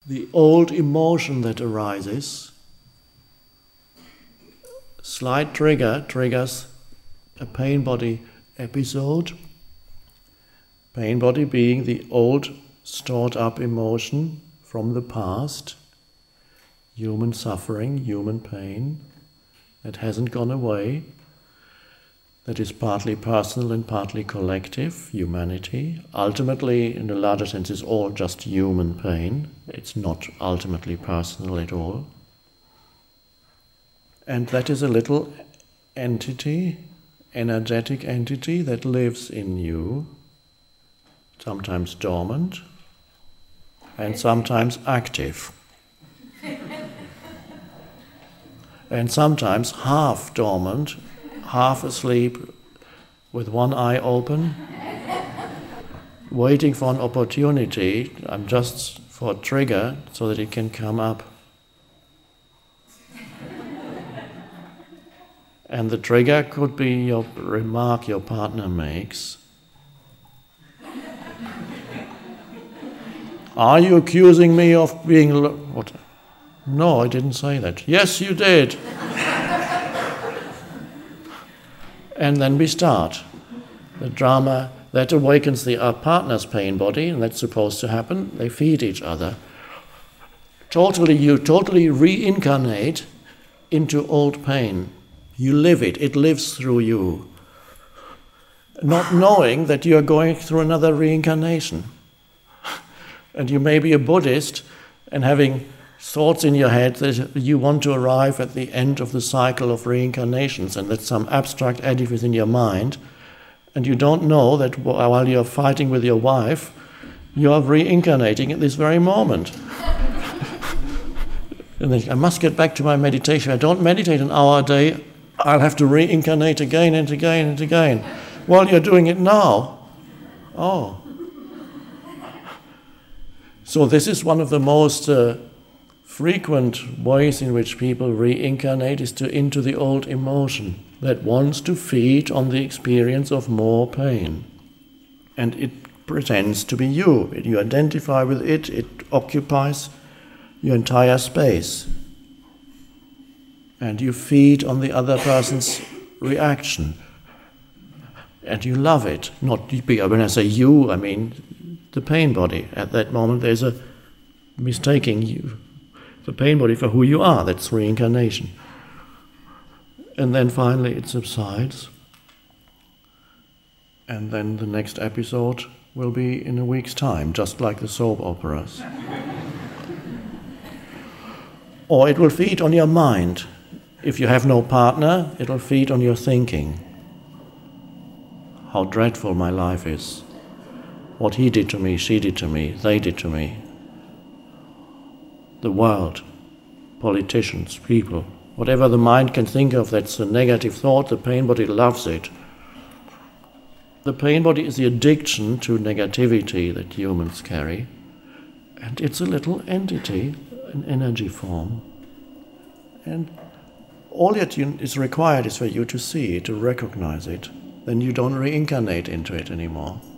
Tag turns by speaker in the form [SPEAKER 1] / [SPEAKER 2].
[SPEAKER 1] the old emotion that arises. Slight trigger triggers a pain body episode. Pain body being the old stored up emotion from the past, human suffering, human pain that hasn't gone away, that is partly personal and partly collective, humanity. Ultimately, in a larger sense, it's all just human pain. It's not ultimately personal at all. And that is a little entity, energetic entity that lives in you, sometimes dormant and sometimes active. And sometimes half dormant, half asleep, with one eye open, waiting for an opportunity, just for a trigger, so that it can come up. And the trigger could be your remark your partner makes. Are you accusing me of being... What? No, I didn't say that. Yes, you did. And then we start. The drama that awakens the partner's pain body, and that's supposed to happen. They feed each other. You totally reincarnate into old pain. You live it. It lives through you. Not knowing that you are going through another reincarnation. And you may be a Buddhist and having thoughts in your head that you want to arrive at the end of the cycle of reincarnations, and that's some abstract edifice in your mind, and you don't know that while you're fighting with your wife, you are reincarnating at this very moment. And then I must get back to my meditation. If I don't meditate an hour a day, I'll have to reincarnate again and again and again. While you're doing it now. Oh. So this is one of the most frequent ways in which people reincarnate is into the old emotion that wants to feed on the experience of more pain. And it pretends to be you. You identify with it, it occupies your entire space. And you feed on the other person's reaction. And you love it. Not when I say you, I mean the pain body. At that moment there's a mistaking you, the pain body, for who you are. That's reincarnation. And then finally it subsides. And then the next episode will be in a week's time, just like the soap operas. Or it will feed on your mind. If you have no partner, it will feed on your thinking. How dreadful my life is. What he did to me, she did to me, they did to me. The world, politicians, people, whatever the mind can think of that's a negative thought, the pain body loves it. The pain body is the addiction to negativity that humans carry. And it's a little entity, an energy form. And all that is required is for you to see it, to recognize it. Then you don't reincarnate into it anymore.